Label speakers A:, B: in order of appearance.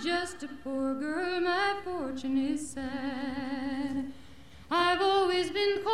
A: just a poor girl, my fortune is sad. I've always been